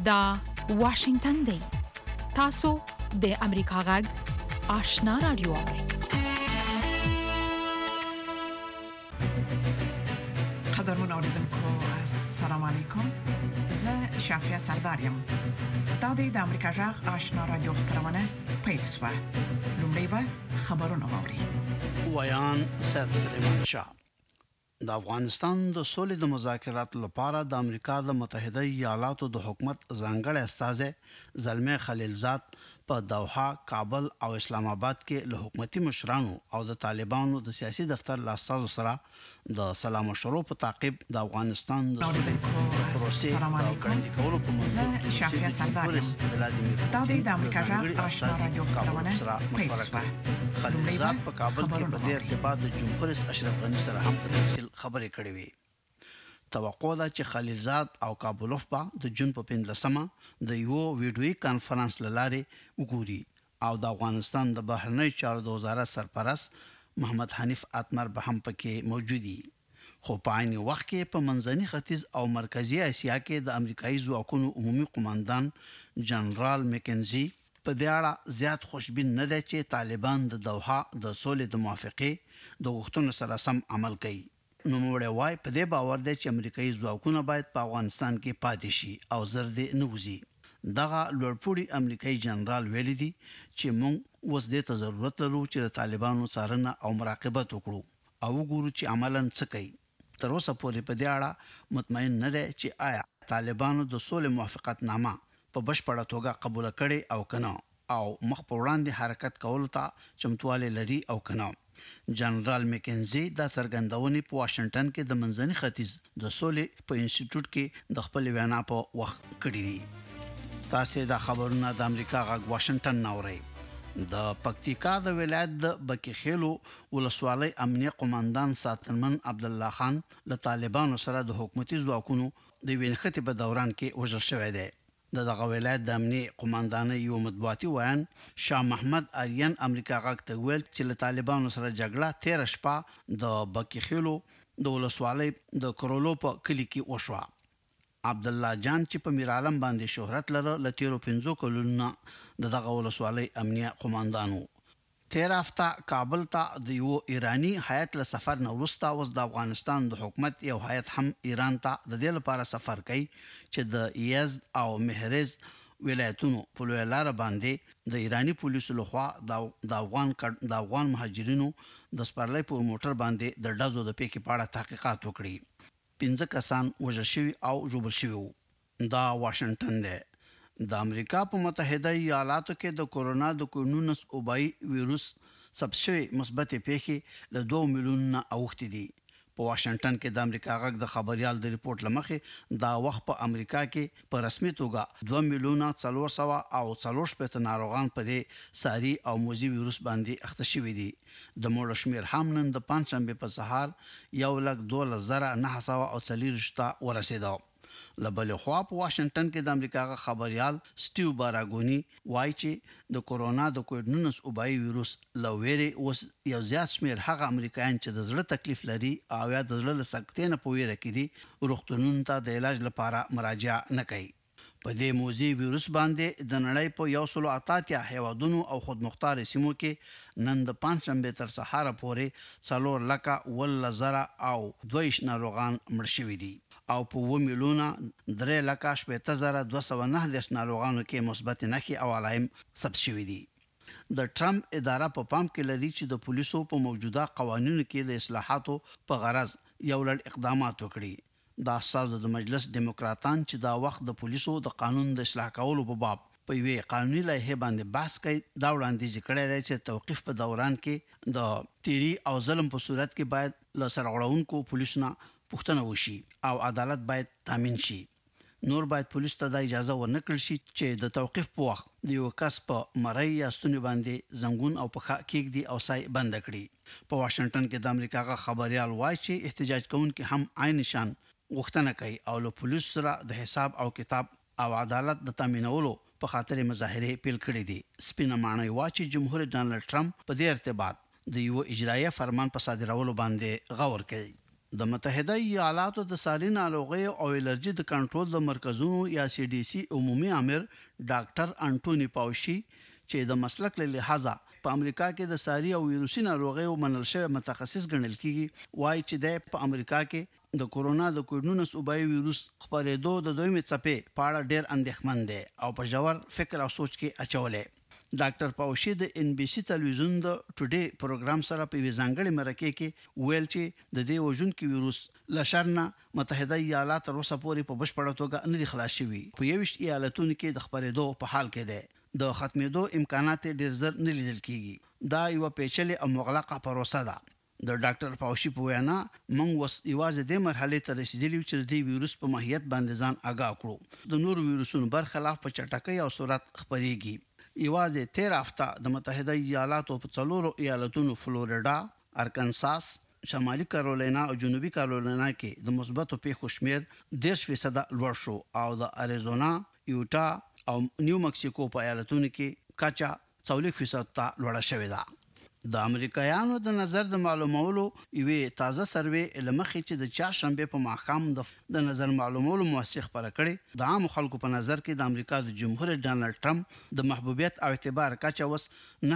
دا واشنگتن دی. تاسو د امریکا غږ آشنا رادیو اورئ. قدرمن اوریدونکو السلام علیکم. زه شافیا سردارم. دا د امریکا غږ آشنا رادیو خبرونه پیل شوه. لومړی به خبرونه واوري. ویان سید سلیمان شاه د افغانستان د سولې د مذاکراتو لپاره د امریکا د متحده ایالاتو د حکومت ځانګړی استازی زلمه خلیلزاد په دوحه، کابل او اسلام آباد کې له حکومتي مشرانو او د طالبانو د سیاسي دفتر له استازو سره د سلام مشورو په تعقیب د افغانستان د سولې د پروسې د ګړندي کولو په موضوع شافیا سردارم. دا د امریکا غږ آشنا رادیو خبرونه پیل شوه. خلیلزاد په کابل کې په دې ارتباط د جمهور رئیس اشرف غنی سره هم په تفصیل خبرې کړې وې. توقع ده چې خلیلزاد او کابلوف به د جون په 15مه د یو ویډیوي کانفرنس لاره وګوري او د افغانستان د بهرنی چارو د وزارت سرپرست محمد حنیف اتمر به هم پکې موجودي. خو په عین وخت کې په منځني ختیځ او مرکزی اسیا کې د امریکایي ځواکونو عمومي قوماندان جنرال مکنزي په دې اړه زیات خوشبین نه دی چې طالبان د دوحه د سولې د موافقې د غوښتنو سره سم عمل کوي. نو موږ وایي په دې باور دی چې امریکایي ځواکونه باید په افغانستان کې پاتې شي او زر دې نه وځي. دغه لوړپوړي امریکایي جنرال ویلي دي چې موږ اوس دې ته ضرورت لرو چې د طالبانو څارنه او مراقبت وکړو او وګورو چې عملاً څه کوي. تر اوسه پورې په دې اړه مطمئن نه دی چې آیا طالبانو د سولې موافقتنامه په بشپړه توګه قبول کړي او کنه او مخ په وړاندې حرکت کولو ته چمتوالی لري او کنه. جنرال مکنزي دا څرګندونې په واشنگټن کې د منځني ختیځ د سولې په انسټیټیوټ کې د خپل وینا په وخت کړی دي. تاسو دا خبرونه د امریکا غږ واشنگټن ناوړي. د پکتیکا د ولایت د بکیخیلو ولسوالۍ امنیه قوماندان ساتنمن عبد الله خان له طالبانو سره د حکومتي ځواکونو د وینخته په دوران کې وژل شوی دی. دغه ولایت د امنیه قوماندانۍ یو مطبوعاتي ویان شاه محمد اریان امریکا غږ ته ویل چې له طالبانو سره جګړه 13 شپه د بکیخیلو د ولسوالۍ د کرولو په کلی کې وشوه. عبد الله جان چې په میرعالم باندې شهرت لري ل 15 کلونو دغه ولسوالۍ امنیه قوماندانو. 13 هفته کابل ته د یو ایرانی هیئت له سفر نه وروسته اوس د افغانستان د حکومت یو هیئت هم ایران ته د دې لپاره سفر کوي چې د یزد او مهرز ولایتونو په لوی لار باندې د ایرانی پولیسو لخوا د افغان مهاجرینو د سپرلۍ په موټر باندې د ډزو د پیښې په اړه تحقیقات وکړي. 15 کسان وژل شوي او ژوبل شوي وو. دا واشنگټن دی. د امریکا په متحده ایالاتو کې د کورونا د کوډ-19 وبایي وایروس ثبت شوی مثبت پیښې له 2 میلیون اوښتې دي. په واشنگټن کې د امریکا غږ د خبريال د ریپورت لمخې دا وخت په امریکا کې په رسمي توګه 2 میلیون 400 او 400 ناروغان په دې ساري او موزي وایروس باندې اخته شوي دي. د مړو شمیر هم نن د پنځشنبه په سهار 1,12,940 ورسېده. لبل خو په واشنگټن کې د امریکا خبريال سټیو باراګونی وایي چې د کورونا د کوډ-19 وبایي وایروس لويري اوس یو زیات شمیر هغه امریکایان چې د زړه تکلیف لري او یا د زړه له سکتې نه پوهیږي کې دي روغتونونو ته د علاج لپاره مراجعه نه کوي. په دې موزي وایروس باندې د نړۍ په 188 هیوادونو او خودمختار سیمو کې نن د پنځشنبه تر سهار پورې 4,000 او 2 ناروغان مړ شوي دي او په 1,03,209 ناروغانو کې مثبت نښې او علائم ثبت شوي دي. د ټرمپ اداره په پام کې لري چې د پولیسو په موجوده قوانینو کې د اصلاحاتو په غرض یو لړ اقدامات وکړي. دا اساس د مجلس دیموکراتان چې دا وخت د پولیسو د قانون د اصلاح کولو په باب په یوې قانوني لایحه باندې بحث کوي. دا وړاندیز کړی دی چې توقیف په دوران کې د تیری او ظلم په صورت کې باید له سرغړونکو پولیسو پوښتنه وشي او عدالت باید تامین شي. نور باید پولیس ته د اجازه ورنکړل شي چې د توقیف په وخت د یو کس په مړی یا ستوني باندې زنګون او پخا کېږدي او سای بند کړي. په واشنگټن کې د امریکا خبريال وایي چې احتجاج کوونکي هم عین شان غوښتنه کوي او له پولیسو سره د حساب او کتاب او عدالت د تامینولو په خاطر مظاهره پیل کړې دي. سپینه معنی واچي جمهور ډانلډ ټرمپ په دې ارتباط د یو اجرایه فرمان په صادرولو باندې غور کوي. د متحده ایالاتو د ساري ناروغیو او الرجي د کنټرول د مرکزونو یا CDC عمومي امر ډاکټر انټونی پاوشي چې د مسلک له لحاظه په امریکا کې د ساري او ویروسي ناروغیو منل شوی متخصص ګڼل کیږي وایي چې د په امریکا کې د کورونا د کوډ-19 وبای ویروس خپرېدو د دویمې څپې په اړه ډېر اندېښمن دي او په ژور فکر او سوچ کې اچولې ډاکټر پاوشي د NBC تلویزیون د ټوډے پروګرام سره په وزنګړې مرکه کې ویل چې د دې وژونکي ویروس لشرنه متحده ایالات تر اوسه پورې په بشپړه توګه نه دي خلاص شوي په 21 ایالتونو کې د خپرېدو په حال کې ده د ختمېدو امکانات ډېر زر نه لیدل کیږي دا یو پیچلې او مغلقه پروسه ده د ډاکټر پاوشي په وینا موږ یوازې د مرحله ته رسیدلی چې د ویروس په ماهیت باندې ځان آگاه کړو د نور ویروسونو برخلاف په چټکۍ او سرعت خپرېږي یوازې 13 هفته د متحده ایالاتو په څلورو ایالتونو فلوریدا، ارکانساس، شمالي کارولینا او جنوبي کارولینا کې د مثبتو پیښو شمیر 10% لوړ شو او د اریزونا، یوټا او نیو مکسیکو په ایالتونو کې کچا 40% ته لوړه شوې ده د امریکایانو د نظر د معلومولو یوې تازه سروې لمخې چې د چهارشنبه په ماښام د نظر معلومولو موثق خبره کړې د عام خلکو په نظر کې د امریکا د جمهور ډانلډ ټرمپ د محبوبیت او اعتبار کچا وس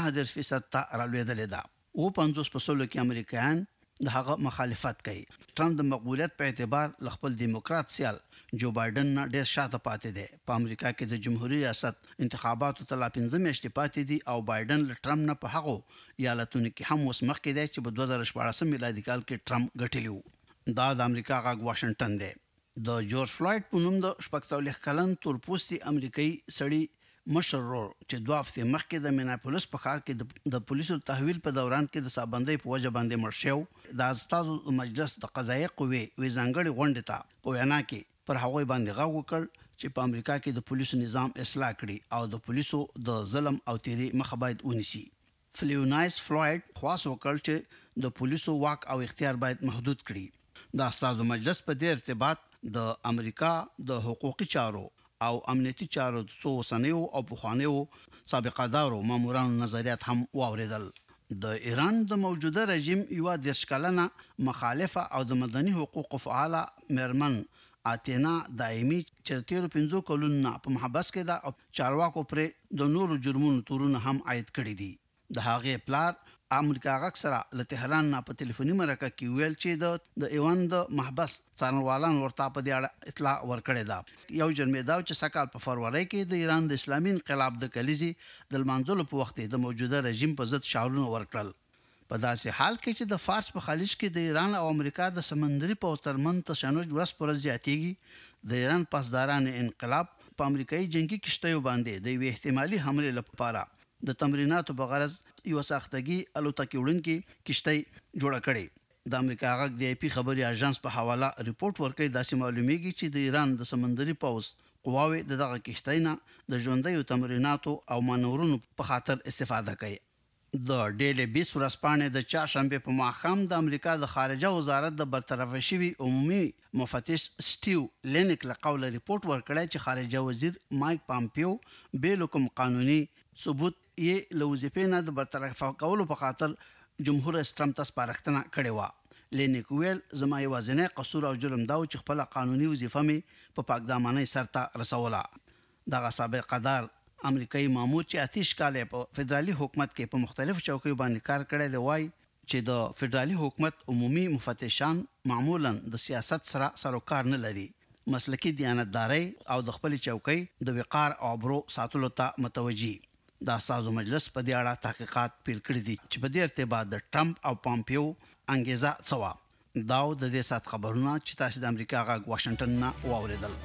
9% ته رالوېدلې ده او 50% کې امریکایان د هغه مخالفت کوي ټرمپ د مقبولیت په اعتبار خپل دیموکرات سیال جو بایدن نه ډېر شاته پاتې دی په امریکا کې د جمهوریت ریاست انتخاباتو ته لا 15 میاشتې پاتې دي او بایدن له ټرمپ نه په هغه ایالتونو کې هم اوس مخکې دی چې په 2014 میلادي کال کې ټرمپ ګټلی دا د امریکا غږ واشنگټن دی د جورج فلوید په نوم د 14 کلن تورپوستي امریکایي سړی مشر ورور چې 2 هفته مخکې د میناپولیس په ښار کې د پولیسو تحویل په دوران کې د سابندۍ په وجه باندې مړ شو د استازو مجلس د قضایي قوې وزنګړي غونډه ته په وینا کې پر هغه باندې غږ وکړ چې په امریکا کې د پولیسو نظام اصلاح کړي او د پولیسو د ظلم او تیری مخه باید ونیسي فلیونایس فلوید خواص وکړ چې د پولیسو واک او اختیار باید محدود کړي د استازو مجلس په دې ارتباط د امریکا د حقوقي چارو او امنیتي چارو د څو سنیو او پخوانیو سابقه دارو مامورانو نظریات هم واوریدل د ایران د موجوده رژیم یو د اشکالنه مخالفه او د مدني حقوقو فعاله مرمن اتینا دایمي چې 15 کلونه په محبس کې دا چارواکو پر د نورو جرمونو تورونه هم عاید کړی دي د هغه پلار امریکا غږ سره له تهران نه په ټلیفوني مرکه کې ویل چې د ایوان د محبس څارنوالان ورته په دې اړه اطلاع ورکړې ده یو جرمې دا چې سکهال په فروری کې د ایران د اسلامي انقلاب د کلیزي د لمانځلو په وخت د موجوده رژیم په ضد شعارونه ورکړل په داسې حال کې چې د فارس په خلیج کې د ایران او امریکا د سمندري په ترمن تشنج ورځ پر ورځ زیاتېږي د ایران پاسداران انقلاب په امریکایي جنگي کشتیو باندې د وی احتمالي حمله لپاره د تمریناتو په غرض یو ساختګي الوتکې وړونکي کشتۍ جوړه کړې د امریکا غږ د IP خبري اژانس په حواله ریپورت ورکړی داسې معلومیږي چې د ایران د سمندري پوځ قواوې دغه کشتۍ نه د ژوندۍ تمریناتو او مانورونو په خاطر استفاده کوي د ډیلی بیس ورځپاڼې د چهارشنبه په ماښام د امریکا د خارجه وزارت د برطرف شوی عمومي مفتش سټیو لینک له قوله ریپورت ورکړی چې خارجه وزیر مایک پامپیو بیل کوم قانوني ثبوت یې لوزیفې نه د برطرف کولو په خاطر جمهور رئیس ټرمپ ته سپارښتنه کړې و لینک ویل زما یوازینی قصور او جرم دا چې خپل قانوني وظیفه مې په پاکدامنۍ سرته رسوله دغه سابقه دار امریکایي مامور چې آتش کاله په فدرالي حکومت کې په مختلفو چوکیو باندې کار کړی دی وایي چې د فدرالي حکومت عمومي مفتشان معمولا د سیاست سره سروکار نه لري مسلکي دیانتداري او د خپل چوکۍ د وقار او ابرو ساتلو ته متوجي د استازو مجلس په دې اړه تحقیقات پیل کړي دي چې په دې ارتباط د ټرمپ او پامپیو انګیزه څه دا د دې سات خبرونه چې تاسو د امریکا غږ واشنگټن نه واوریدل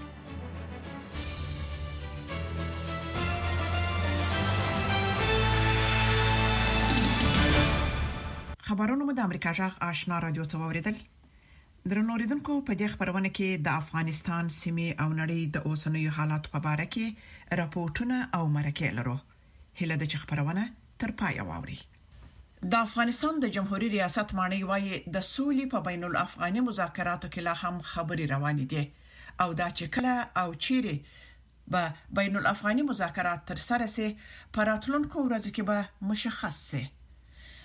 خبرونه مو د امریکا غږ آشنا رادیو څخه واوریدل درنو اوریدونکو په دې خبرونه کې د افغانستان سیمې او نړۍ د اوسنیو حالاتو په اړه کې راپورټونه او مرکې لرو هله د خبرونه تر پای واوري د افغانستان د جمهوریت ریاست مانی وايي د سولې په بین الافغاني مذاکراتو کې لا هم خبري روانې دي او دا چې کله او چیرې به بین الافغاني مذاکرات تر سره سي پر راتلونکو ورځو کې به مشخص سي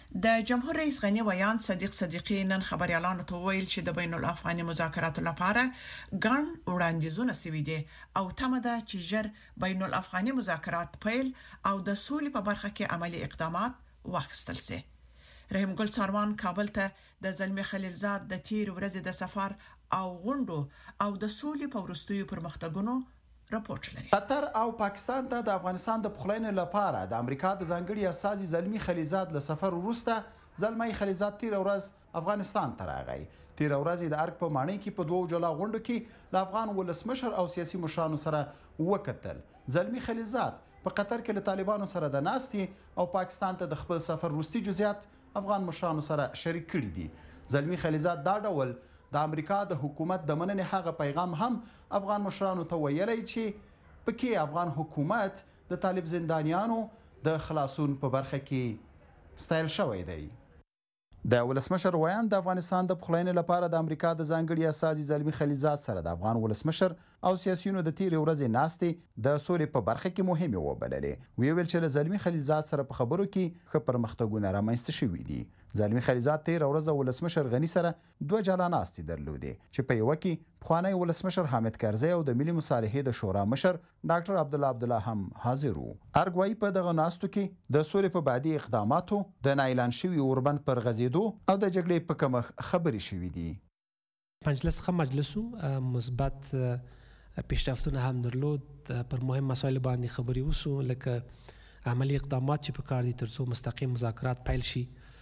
د جمهور رئیس غنی ویان صدیق صدیقی نن خبريالانو ته ویل چې د بین الافغاني مذاکراتو لپاره ګڼ وړاندیزونه سوي دي او تمه ده چې ژر بین الافغاني مذاکرات پیل او د سولې په برخه کې عملی اقدامات واخیستل شي. رحیم ګل څاروان کابل ته د زلمی خلیلزاد د تیر ورځې د سفر او غونډو او د سولې په ورستیو پرمختګونو راپورټ لري. قطر او پاکستان ته د افغانستان د پخلاینې لپاره د امریکا د ځانګړي استازي زلمی خلیلزاد له سفر وروسته زلمی خلیلزاد تیر ورځ افغانستان ته راغی. تیر ورځ د ارګ په ماڼۍ کې په دوه جلا غونډو کې د افغان ولسمشر او سیاسي مشرانو سره وکتل. زلمی خلیلزاد په قطر کې له طالبانو سره د ناستې او پاکستان ته د خپل سفر وروستي جزئیات افغان مشرانو سره شریک کړي دي. زلمی خلیلزاد دا ډول د امریکا د حکومت د مننې هغه پیغام هم افغان مشرانو ته ویلي چې پکې افغان حکومت د طالب زندانیانو د خلاصون په برخه کې ستایل شوی دی. د ولسمشر ویان د افغانستان د پخلاینې لپاره د امریکا د ځانګړي استازي زلمی خلیلزاد سره د افغان ولسمشر او سیاسيونو د تیر ورځې ناستې د سولې په برخه کې مهمه وبللې. ویل چې زلمی خلیلزاد سره په خبرو کې ښه پرمختګونه رامنځته شوي دي. زلمی خلیلزاد تیر ورځ د ولسمشر غنی سره دوه جلا ناستې درلودې چې په یو کې پخوانی ولسمشر حامد کرزی او د ملي مصالحې د شورا مشر ډاکټر عبدالله هم حاضر وو. ارګوای په دغه ناستو کې د سولې په بعدي اقداماتو د اعلان شوی اوربند پر غزیدو او د جګړې په کومه خبرې شوې دي. مجلس خه مجلسو مثبت پیشرفتونه هم درلود. پر مهم مسایل باندې خبرې وسو لکه عملی اقدامات چې په کار دي ترڅو مستقیم مذاکرات پیل شي.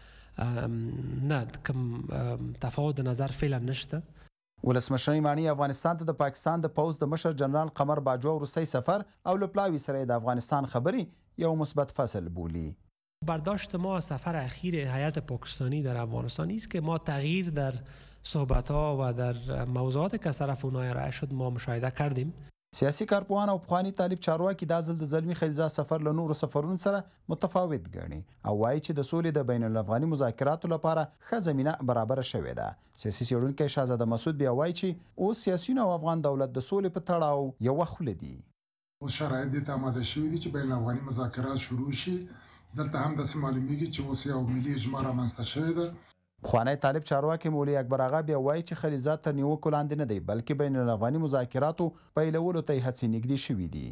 نه کوم تفاوت د نظر فعلا نشته. ولسمشر مانی افغانستان ته د پاکستان د پوز د مشر جنرال قمر باجوه ورستۍ سفر او لپلاوی سره د افغانستان خبري یو مثبت فصل بولی. برداشت ما سفر اخیر هیئت پاکستانی در افغانستان است که ما تغییر در صحبت‌ها و در موضوعات که از طرف اونها ارائه شد ما مشاهده کردیم. سیاسي کارپوهان او پخوانی طالب چارواکي دا ځل د زلمی خلیلزاد سفر له نورو سفرونو سره متفاوت ګڼي او وایي چې د سولې د بین الافغاني مذاکراتو لپاره ښه زمینه برابر شوې ده. سیاسي څېړونکی شهزاده مسعود بیا وایي چې اوس سیاسيون او افغان دولت د سولې په تړاو یو خوله دي. اوس شرایط د آماده شوي دي چې بین الافغاني مذاکرات شروع شي. دلته هم د معلومیږي چې اوس یو ملي اجماع رامنځته شوې ده. پخوانی طالب چارواکي مولوي اکبر آغا بیا وایي چې خلیلزاد تر نیوکو لاندې نه دی بلکې بین الافغاني مذاکراتو پیلولو ته هڅې نږدې شوي دي.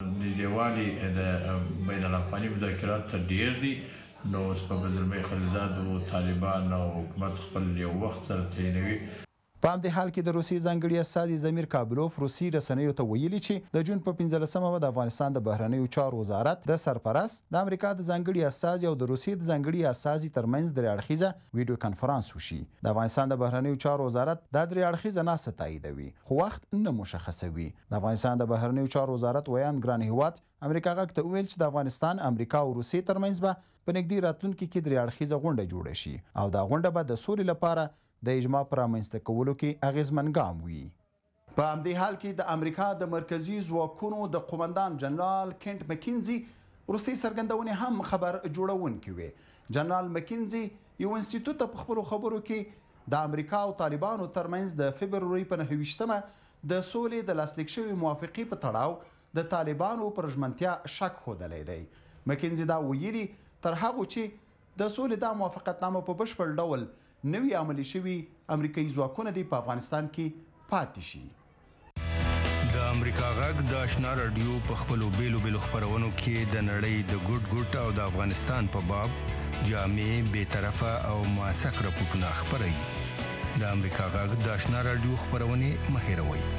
نږدېوالی د بین الافغاني مذاکرات ته ډېر دي. نو اوس په زلمی خلیلزاد او طالبان او حکومت خپل یو وخت سره تعینوي. په همدې حال کې د روسیې ځانګړي استازي زمیر کابلوف روسي رسنیو ته ویلي چې د جون په 15مه د افغانستان د بهرنیو چارو وزارت د سرپرست د امریکا د ځانګړي استازي او د روسیې د ځانګړي استازي ترمنځ درې اړخیزه ویډیو کانفرنس وشي. د افغانستان د بهرنیو چارو وزارت د درې اړخیزه ناسته تاییدوي خو وخت نه مشخصوي. د افغانستان د بهرنیو چارو وزارت ویان ګران هیواد امریکا غږ ته ویل چې د افغانستان امریکا او روسیې ترمنځ به په نږدې راتلونکي کې درې اړخیزه غونډه جوړه شي او دا غونډه به د سولې لپاره د اجماع پر رامنځته کولو کې اغیزمن ګام وي. په همدې حال کې د امریکا د مرکزی ځواکونو د قومندان جنرال کینټ مکینزي روسي سرګندونې هم خبر جوړونکي وي. جنرال مکینزي یو انسټیټیوټ په خپلو خبرو کې د امریکا او طالبانو ترمنځ د فبروري په 29مه د سولې د لاسلیک شوې موافقې په تړاو د طالبانو پر ژمنتیا شک ښودلی دی. مکینزي دا ویلي تر هغه چې د سولې دا موافقتنامه په بشپړ ډول نوی عملی شوی امریکایي ځواکونه دی په افغانستان کې پاتې شي. د امریکا غږ د آشنا رادیو په خپلو بیلو خپرونو کې د نړۍ د ګوټ او د افغانستان په باب جامع بیطرفه او موثق راپورټونه خپروي. د امریکا غږ د آشنا رادیو خپرونې مه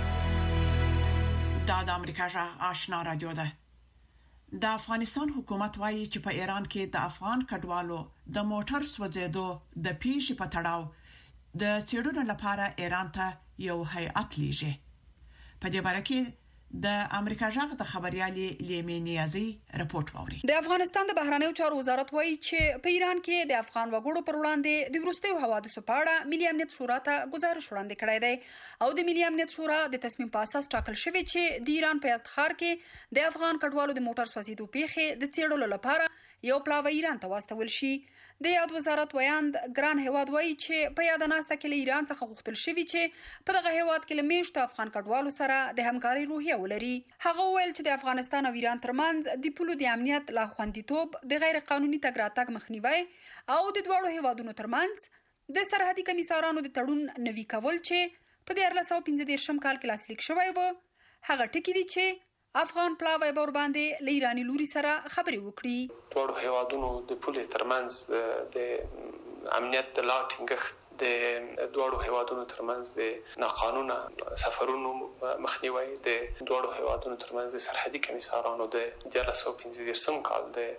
هېروئ. دا د امریکا غږ آشنا رادیو ده. د افغانستان حکومت وایي چې په ایران کې د افغان کډوالو د موټر سوځېدو د پیښې په تړاو د څېړنو لپاره ایران ته یو هیئت لیږي. په دې باره کې د امریکا غږ د خبريالي لیمي نیازي رپورت ووري. د افغانستان د بهرنیو چارو وزارت وایي چې په ایران کې د افغان وګړو پر وړاندې د وروستیو حوادثو په اړه ملي امنیت شورا ته گزارش وړاندې کړی دی او د ملي امنیت شورا د تصمیم په اساس ټاکل شوی چې د ایران په یزدخار کې د افغان کډوالو د موټر سوځېدو پیښې د څېړلو لپاره یو پلاوی ایران ته واستول شي. د یاد وزارت ویاند ګران هیواد وایي چې په یاد ناسته کې له ایران څخه غوښتل شوي چې په دغه هیواد کې له میشتو افغان کډوالو سره د همکارۍ روحیه ولري. هغه وویل چې د افغانستان او ایران ترمنځ د پولو د امنیت لا خوندیتوب، د غیر قانوني تګ راتګ مخنیوی او د دواړو هیوادونو ترمنځ د سرحدي کمیسارانو د تړون نوي کول چې په 1915 کال کې لاسلیک شوی و، هغه ټکي دي چې افغان پلاوی به ورباندې له ایراني لوري سره خبرې وکړي. دواړو هیوادونو د پولې ترمنځ د امنیت د لا ټینګښت، د دواړو هیوادونو ترمنځ د ناقانونه سفرونو مخنیوی، د دواړو هیوادونو ترمنځ د سرحدي کمیسارانو د 1915 کال د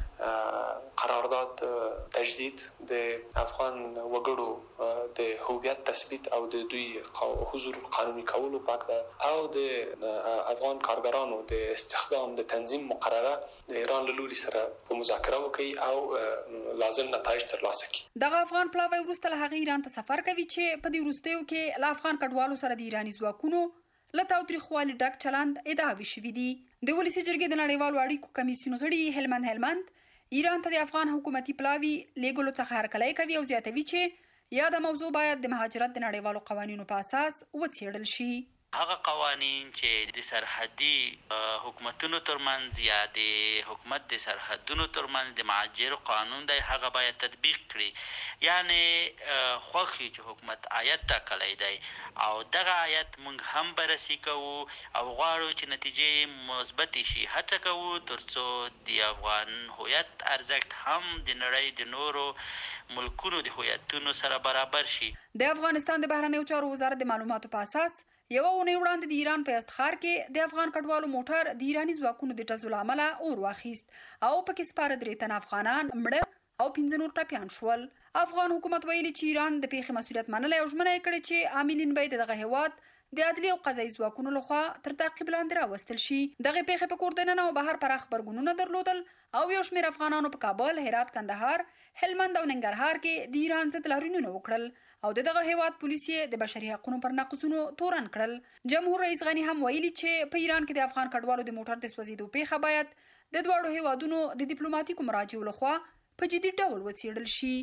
قرارداد تجدید، د افغان وګړو د هویت تثبیت او د دوی حضور قانوني کولو په او د افغان کارګرانو د استخدام د تنظیم مقرره د ایران له لوري سره په مذاکره وکړي او لازم نتایج ترلاسه کړي. دغه افغان پلاوی وروسته له هغې ایران ته سفر کوي چې په دې وروستیو کې له افغان کډوالو سره د ایراني ځواکونو له تاوتریخوالي ډک چلند ادعاوې شوي دي. د ولسي جرګې د نړیوالو اړیکو کمیسیون غړي هلمند ایران ته د افغان حکومتي پلاوی لیږلو څخه هرکلی کوي او زیاتوي چې یاده موضوع باید د مهاجرت د نړیوالو قوانینو په اساس وڅېړل شي. هغه قوانین چې د سرحدي حکومتونو ترمنځ یا د حکومت د سرحدونو ترمنځ د مهاجرو قانون دی، هغه باید تطبیق کړي. یعنی خوښي چې حکومت آیت ټاکلی دی او دغه آیت موږ هم بررسي کوو او غواړو چې نتیجې مثبتې شي. هڅه کوو ترڅو د افغان هویت ارزښت هم د نړۍ د نورو ملکونو د هویتونو سره برابر شي. د افغانستان د بهرنیو چارو وزارت د معلوماتو په اساس یوه اونۍ وړاندې د ایران په یزدخار کې د افغان کډوالو موټر د ایراني ځواکونو د ډزو له امله اور واخیست او پکې سپاره 3 تنه افغانان مړه او 15 نور ټپیان شول. افغان حکومت ویلي چې ایران د پیښې مسؤلیت منلی او ژمنه یې کړې چې عاملین به د دغه هیواد د عدلي او قضایي ځواکونو لخوا تر تعقیب لاندې راوستل شي. دغه پیښې په کور دننه او بهر پراخ غبرګونونه درلودل او یو شمېر افغانانو په کابل، هرات، کندهار، هلمند او ننګرهار کې د ایران ضد لاریونونه وکړل او دغه هیواد پولیس د بشري حقوقو پر نقضونو تورن کړل. جمهور رئیس غنی هم ویلي چې په ایران کې د افغان کډوالو د موټر د سوځېدو پیښه باید د دواړو هیوادونو د ډیپلوماټیکو مراجعو لخوا په جدي ډول وڅېړل شي.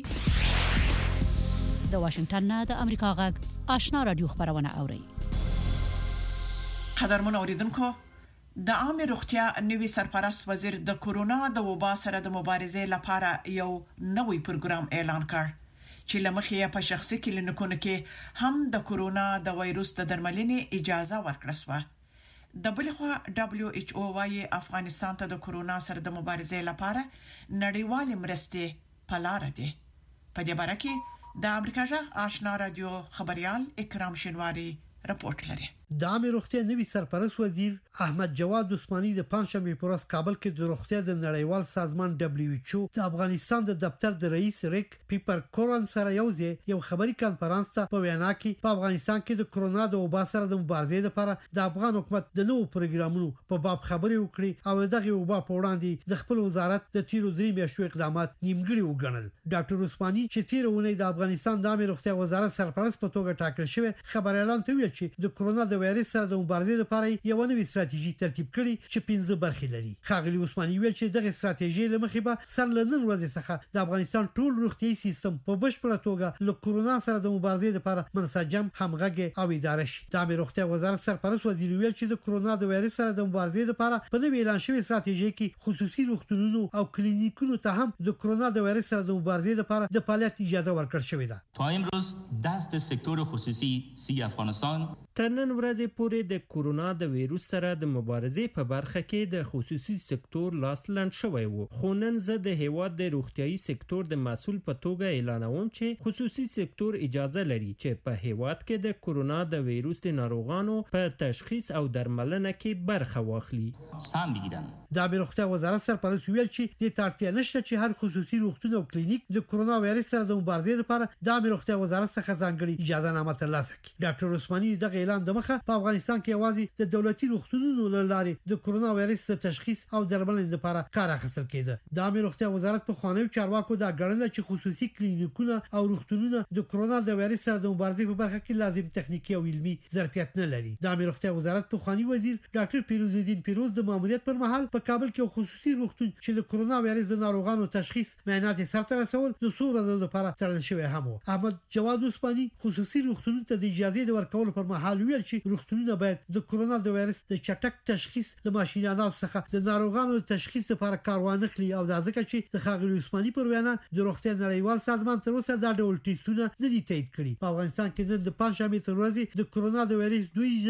د واشنگټن نه د امریکا غږ آشنا رادیو خبرونه اوري. قدرمن اوریدونکو، د عامه روغتیا نوي سرپرست وزیر د کورونا د وبا سره د مبارزې لپاره یو نوې پروګرام اعلان کړ چې لمخې په شخصي کلینیکونو کې هم د کورونا د وایروس د درملنې اجازه ورکړه شوه. د بلخوا WHO وايي افغانستان ته د کورونا سره د مبارزې لپاره نړیوال مرستې په لار دي. په دې باره کې د امریکا جغ آشنا رادیو خبريال اکرام شینواری رپورټ لري. د عامه روغتیا نوي سرپرست وزیر احمد جواد عثماني د پنځشنبه په ورځ کابل کې د روغتیا د نړیوال سازمان WHO د افغانستان د دفتر د رئیس ریک پیپر کورن سره یو خبري کانفرنس ته په وینا کې په افغانستان کې د کورونا د وبا سره د مبارزې لپاره د افغان حکومت د نوو پروګرامونو په باب خبرې وکړي او دغه وبا په وړاندې د خپل وزارت د تیرو 3 میاشتو اقدامات نیمګړي وګڼل. ډاکټر عثماني چې تیر اونۍ د افغانستان د عامه روغتیا وزارت سرپرست په توګه ټاکل شوی خبر اعلان ته ویل چې د کورونا د وایرس سره د مبارزې لپاره یو نوې ستراتیژي ترتیب کړي چې 15 برخې لري. خاغلی عثماني ویل چې دغه ستراتیژي لمخې به سر له نن ورځې څخه د افغانستان ټول روغتيایي سیستم په بشپړه توګه له کورونا سره د مبارزې لپاره منسجم، همغږي او اداره شي. د عامه روغتیا وزارت سرپرست وزیر ویل چې د کورونا د وایرس سره د مبارزې لپاره په نوې اعلان شوی ستراتیژي کې خصوصي روغتونونو او کلینیکونو ته هم د کورونا د وایرس سره د مبارزې لپاره د فعالیت اجازه ورکړل شوې ده. تا امروز دست سکتور خصوصي سی افغانستان تر نن ورځې پورې د کورونا د ویروس سره د مبارزې په برخه کې د خصوصي سکتور لاس لنډ شوی و، خو نن زه د هیواد د روغتيایي سکتور د مسؤل په توګه اعلانوم چې خصوصي سکتور اجازه لري چې په هیواد کې د کورونا د ویروس د ناروغانو په تشخیص او درملنه کې برخه واخلي. سم بگیرن. د روغتیا وزارت سرپرست ویل چې د تړتیا نشته چې هر خصوصي روغتون او کلینیک د کورونا وایرس سره د مبارزې لپاره د روغتیا وزارت څخه ځانګړي اجازه نامه ترلاسه کړي. ډاکټر عثماني دغه اعلان د مخه په افغانستان کې یوازې د دولتي روغتونونو لارې د کرونا وایرس تشخیص او درملنې لپاره کار اخیستل کېده. د عامه روغتیا وزارت په خوانیو چارواکو دا ګڼل چې خصوصي کلینیکونه او روغتونونه د کرونا د وایرس سره د مبارزې په برخه کې لازم تخنیکی او علمي ظرفیت نه لري. د عامه روغتیا وزارت په خواني وزیر ډاکټر پیروز الدین پیروز د ماموریت پر مهال په کابل کې خصوصي روغتون چې د کرونا وایرس د ناروغانو تشخیص معاینات سره رسول د څو ورځې لپاره تړل شوی هم و. احمد جواد عثماني خصوصي روغتونونو ته د اجازه د ورکولو پر مهال ویل چې روغتونونه باید د کرونا د وایرس د چټک تشخیص د ماشینانو څخه د ناروغانو د تشخیص لپاره کار وانخلي او دا ځکه چې د ښاغلي عثماني پر وینا د روغتیا نړیوال سازمان تر اوسه دا ډول ټیسټونه نه دي تایید کړي. په افغانستان کې د پنځمې تر ورځې د کرونا د وایرس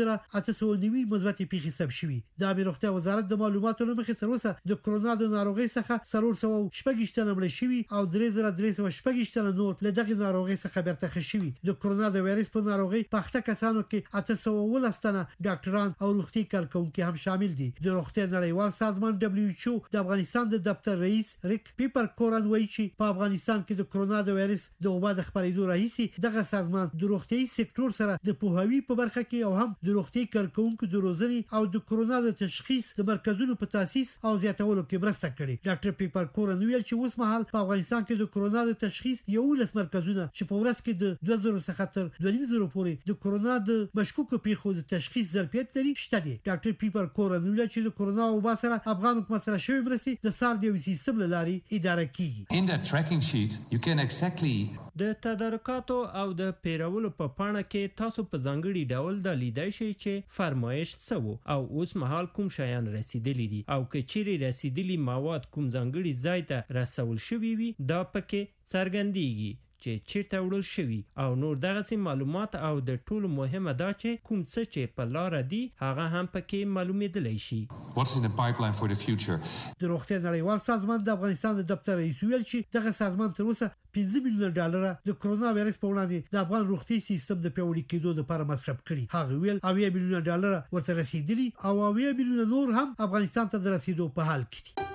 2890 مثبت پیښې ثبت شوي. د عامه روغتیا وزارت د معلوماتو لمخې تر اوسه د کرونا د ناروغۍ څخه 316 تنه مړ شوي او 3316 تنه نور له دغه ناروغۍ څخه برتخه شوي. د کرونا د وایرس په ناروغۍ پخته کسانو کې 819 تنه ډاکټران او روغتي کارکونکي هم شامل دي. د روغتیا نړیوال سازمان WHO د افغانستان د دفتر رئیس ریک پیپر کورن وایي چې په افغانستان کې د کرونا د وایرس د وبا د خپرېدو راهیسي دغه سازمان د روغتي سکتور سره د پوهاوی په برخه کې او هم د روغتي کارکونکو د روزنې او د کرونا د تشخیص د مرکزونو په تاسیس او زیاتولو کې مرسته کړې. ډاکټر پیپر کورن ویل چې اوس مهال په افغانستان کې د کرونا د تشخیص 11 مرکزونه چې په ورځ کې د 2000 څخه تر 2000 پورې د کرونا د مشکوکو پیښو د تشخیص ظرفیت لري شته دي. ډاکټر پیپر کورن ویل چې د کرونا وبا سره افغان حکومت سره شوی مرستې د سار د سیستم لاري اداره کیږي. In that tracking sheet you can exactly د تدارکاتو او د پیرولو په پاڼه کې تاسو په ځانګړي ډول د لیدای شئ چې فرمایش څه وو او اوس مهال کوم شیان رسیدلی دي او که چیرې رسیدلی مواد کوم ځانګړي ځای ته رسول شوي وي دا پکې څرګندېږي چې چیرته وړل شوي او نور دغه معلومات او د ټولو مهمه دا چې کوم څه چې په لار دي هغه هم پکې معلومېدلی شي. What's in the pipeline for the future? د روغتیا نړیوال سازمان د افغانستان د دفتر رئیس ویل چې دغه سازمان تر اوسه 5 میلیون ډالر د کرونا وایرس په وړاندې د افغان روغتي سیستم د پیاوړي کېدو لپاره مصرف کړي. هغه ویل 8 میلیون ډالر ورته رسیدلي او 8 میلیون نور هم افغانستان ته د رسیدو په حال کې دي.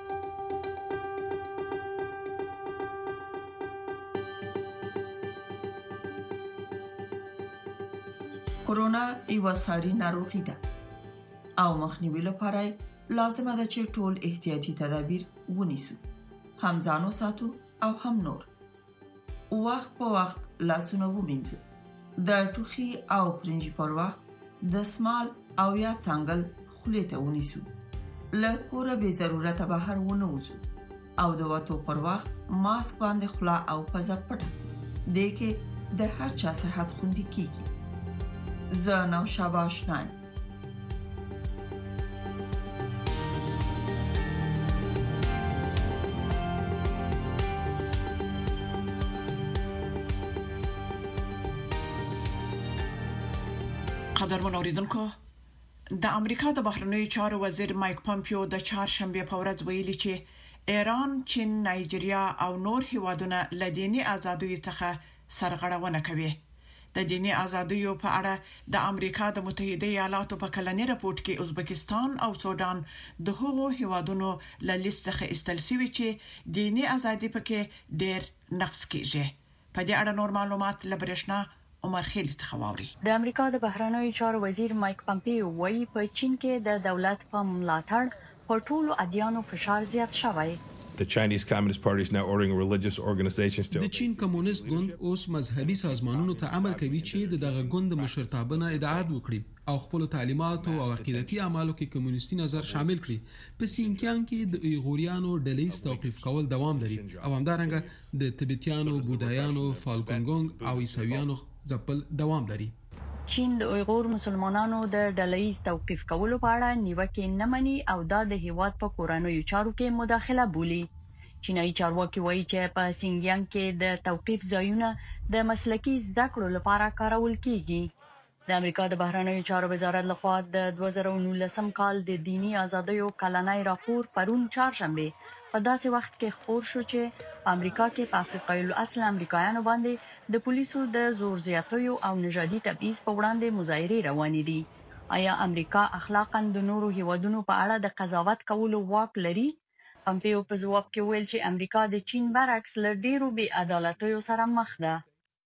کرونا یو ساري ناروغي ده او مخنیوي لپاره لازمه ده چې ټول احتیاطي تدابیر ونیسو، هم ځانو ساتو او هم نور. وخت په وخت لاسونه ومینځو، د ټوخي او پرنجي پر وخت د سمال او یا څنګل خولې ته ونیسو، له کوره بې ضرورته بهر ونه وځو او د وتو پر وخت ماسک باندې خوله او پزه پټه دې کې د هر چا صحت خوندي کیږي. زه نوشابه آشنایم. قدرمن اوریدونکو، د امریکا د بهرنیو چارو وزیر مایک پامپیو د چهارشنبه په ورځ ویلي چې ایران، چین، نایجیریا او نور هیوادونه لدینی ازادۍ څخه سرغړونه کوي. د دینی ازادیو په اړه د امریکا د متحده ایالاتو په کلنی راپورټ کې ازبکستان او سودان د هغو هیوادونو له لیست څخه ایستل شوی چې دینی ازادي پکې ډېر نقص کیږي. په دې اړه نور معلومات لبرښنا عمر خیل څخه واوري. د امریکا د بهرنیو چارو وزیر مایک پامپیو وایي په چین کې د دولت په ملاتړ په ټولو ادیانو فشار زیات شوی. The Chinese Communist Party is now ordering religious organizations to د چین کمونیست ګوند اوس مذهبي سازمانونو ته امر کوي چې دغه ګوند مشرتابه ادعاءات وکړي او خپل تعلیمات او عقیدتي اعمالو کې کمونیستي نظر شامل کړي. په سینکیانګ کې د ایغوریانو ډلې توقيف کول دوام لري او همدارنګه د تبتیانو، بودایانو، فالکونګ او عیسویانو ځپل دوام لري. چین د اویغور مسلمانانو د ډله‌ایز توقيف کولو په اړه نیوکه نه مني او دا د هیواد په کورنیو چارو کې مداخله بولي. چینایي چارواکي وایي چې په سینګیانګ کې د توقيف ځایونه د مسلکي زده کړو لپاره کارول کیږي. د امریکا د بهرنیو چارو وزارت لخوا د 2019 کال د دینی ازادیو کلنی راپور پرون چهارشنبه په داسې وخت کې خبر شو چې په امریکا کې په افریقایي الاصل امریکایانو باندې د پولیسو د زور زیاتیو او نژادي تبعیض په وړاندې مظاهرې روانې دي. آیا امریکا اخلاقاً د نورو هیوادونو په اړه د قضاوت کولو واک لري؟ پامپیو په ځواب کې ویل چې امریکا د چین برعکس له ډیرو بې عدالتیو سره مخ ده.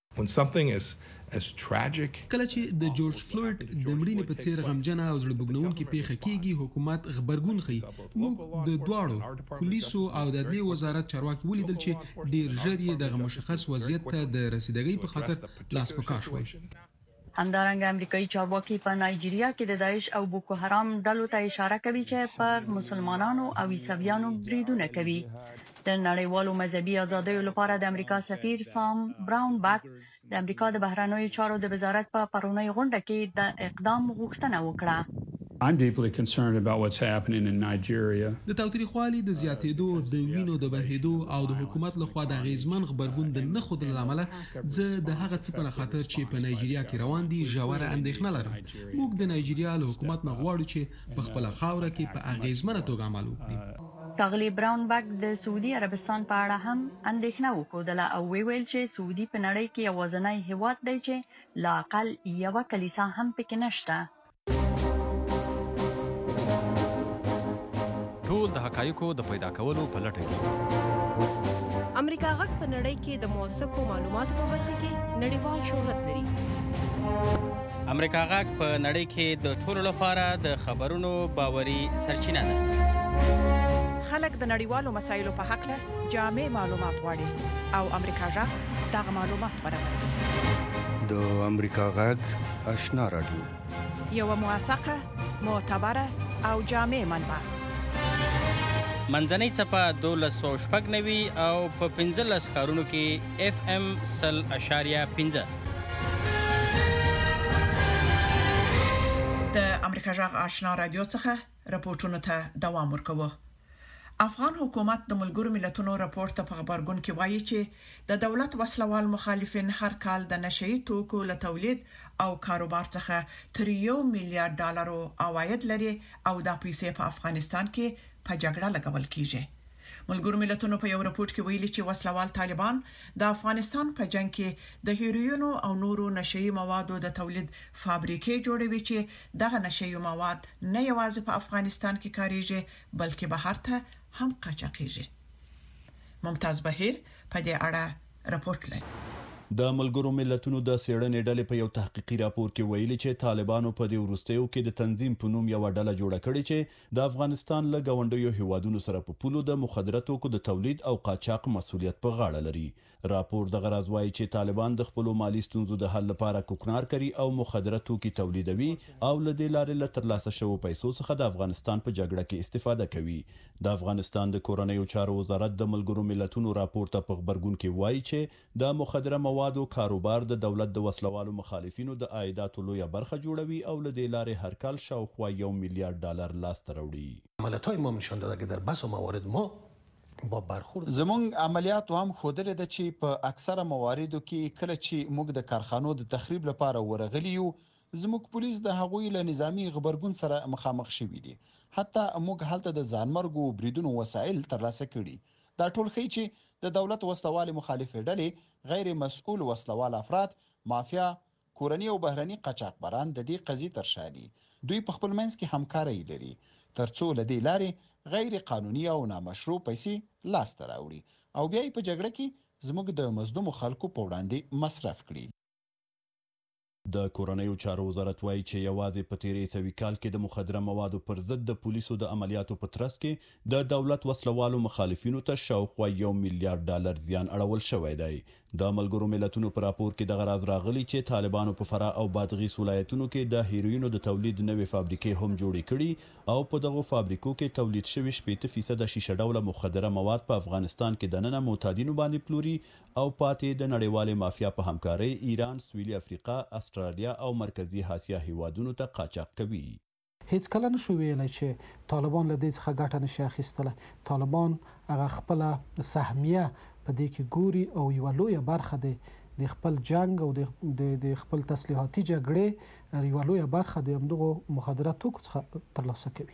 When something as tragic کله چې د جورج فلوید د مړینې په څیر غمجنه او زړه بوږنونکې پیښه کیږي حکومت غبرګون ښيي. موږ د دواړو پولیسو او د عدلیې وزارت چارواکي ولیدل چې ډیر ژر یې دغه مشخص وضعیت ته د رسیدګۍ په خاطر لاس په کار شول. همدارنګه امریکایي چارواکي په نایجیریا کې د داعش او بوکو حرام ډلو ته اشاره کوي چې پر مسلمانانو او عیسویانو بریدونه کوي. د نړیوالو مذهبي ازادیو لپاره د امریکا سفیر سام براون بک د امریکا د بهرنیو چارو د وزارت په پرونی غونډه کې د اقدام غوښتنه وکړه. I'm deeply concerned about what's happening in Nigeria. د تاوتریخوالي د زیاتېدو د وینو د بهېدو او د حکومت لخوا د اغیزمن غبرګون د نه ښودلو له امله زه د هغه څه په خاطر چې په نایجیریا کې روان دي ژوره اندېښنه لرم. موږ د نایجیریا له حکومت نه غواړو چې په خپله خاوره کې په اغیزمنه توګه عمل وکړي. ښاغلي براون بک د سعودي عربستان په اړه هم اندېښنه وښودله او ویل چې سعودي په نړۍ کې یوازینی هیواد دی چې لا اقل یوه کلیسا هم پکې نشته. ټول د حقایقو د پیدا کولو په لټه کې. امریکا غږ په نړۍ کې د موثقو معلوماتو په برخه کې نړیوال شهرت لري. امریکا غږ په نړۍ کې د ټولو لپاره د خبرونو باوري سرچینه ده. خلک د نړیوالو مسایلو په حق له جامع معلومات غواړي او امریکا غږ دغه معلومات برابروي. د امریکا غږ آشنا رادیو یو موثقه، معتبره او جامع منبع. منځنۍ څپه 1290 او په 15 ښارونو کې FM 100.5. د امریکا غږ آشنا رادیو څخه راپورټونه ته دوام ورکوي. افغان حکومت د ملګرو ملتونو راپور ته په خبرګون کې وایي چې د دولت وسلوال مخالفین هر کال د نشئی توکو له تولید او کاروبار څخه تر $1 میلیارډ عواید لري او دا پیسې په افغانستان کې په جګړه لګول کیږي. ملګرو ملتونو په یو راپور کې ویلي چې وسلوال طالبان د افغانستان په جنگ کې د هیروینو او نورو نشئی موادو د تولید فابریکې جوړوي چې دغه نشئی مواد نه یوازې په افغانستان کې کاریږي بلکې بهر ته هم قاچاقېږي. ممتاز بهیر په دې اړه راپورټ لري. د ملګرو ملتونو د څېړنې ډلې په یو تحقیقي راپور کې ویلي چې طالبانو په دې وروستیو کې د تنظیم په نوم یو ډله جوړه کړې چې د افغانستان له ګاونډیو هیوادونو سره په پولو د مخدره توکو د تولید او قاچاق مسؤلیت په غاړه لري. راپور دغه راز وايي چې طالبان د خپل مالی ستونزو د حل لپاره کوکنار کوي او مخدره توکي تولیدوي او له دې لارې له ترلاسه شوو پیسو څخه د افغانستان په جګړه کې استفاده کوي. د افغانستان د کورنیو چارو وزارت د ملګرو ملتونو راپور ته په خبرګون کې وایي چې د مخدره موادو کاروبار د دولت د وسلوالو مخالفینو د عایداتو لویه برخه جوړوي او له دې لارې هر کال شاوخوا $1 میلیارډ لاسته راوړي. عملیات‌های ما نشان داده که در بس موارد ما با برخورد زمونږ عملیات هم ښودلې ده چې په اکثره مواردو کې کله چې موږ د کارخانو د تخریب لپاره ورغلي یو زموږ پولیس د هغوی له نظامی غبرګون سره مخامخ شوي دي. حتی موږ هلته د ځانمرګو بریدونو وسایل ترلاسه کړي. دا ټول ښیي چې د دولت وسلوال مخالفې ډلې غیر مسؤل وسلوال افراد، مافیا، کورني او بهرني قاچاقبران د دې قضیې تر شا دي. دوی په خپل منځ کې همکاري لري ترڅو له دې لارې غیر قانوني او نامشروع پیسې لاسته راوړي او بیا یې په جګړه کې زموږ د مظلومو خلکو په وړاندې مصرف کړي. د کورنیو چارو وزارت وایي چې یوازې په تیرې سوي کال کې د مخدره موادو پر ضد د پولیسو د عملیاتو په ترڅ کې د دولت وسلوالو مخالفینو ته شاوخوا $1 میلیارډ زیان اړول شوی دی. د ملګرو ملتونو په راپور کې دغه راز راغلی چې طالبانو په فراه او بادغیس ولایتونو کې د هیروینو د تولید نوې فابریکې هم جوړې کړي او په دغه فابریکو کې تولید شوي 80% شیشه ډوله مخدره مواد په افغانستان کې دننه معتادینو باندې پلوري او پاتې د نړیوالې مافیا په همکارۍ ایران، سویلي افریقا، استرالیا او مرکزی اسیا هیوادونو ته قاچاق کوي. هیڅ کله نشو ویلای چې طالبان له دې څخه ګټه نشي اخیستله. طالبان هغه خپل سهمیه په دې کې ګوري او یو لویه برخه د خپل جنگ او د خپل تسلیحاتي جګړې یو لویه برخه د همدغو مخدره توکو څخه ترلاسه کوي.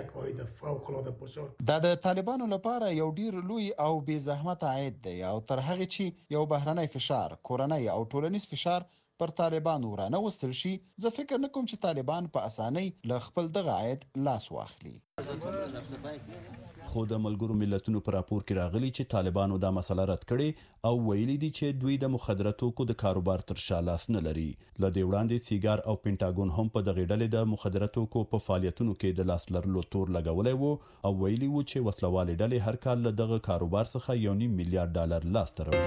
دا د طالبانو لپاره یو ډیر لوی او بې زحمت عاید دی او تر هغه چې یو بهرنی فشار، کورنی او ټولنیز فشار پر طالبانو رانه وستل شي، زه فکر نکوم چې طالبان په اسانۍ له خپل دغه عاید لاس واخلي. خو د ملګرو ملتونو پر راپور کې راغلي چې طالبانو دا مسله رد کړي او ویلي دي چې دوی د مخدره توکو د کاروبار تر شا لاس نه لري. له دې وړاندې سیګار او پینټاګون هم په دغه ډلې د مخدره توکو په فعالیتونو کې د لاس لرلو تور لګولې وو او ویلي وو چې وسلوالې ډلې هر کال له دغه کاروبار څخه $1.5 میلیارډ لاس ته راوړي.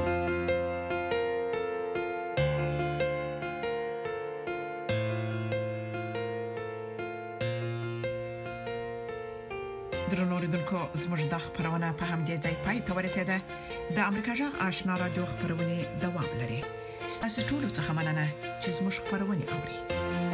درنو اوریدونکو زموږ د خبرونه په همدې ځای پای ته ورسېده. د امریکا جغ آشنا رادیو خبرونه دوام لري. تاسو ټول څه مننه چې زموږ خبرونه اوري.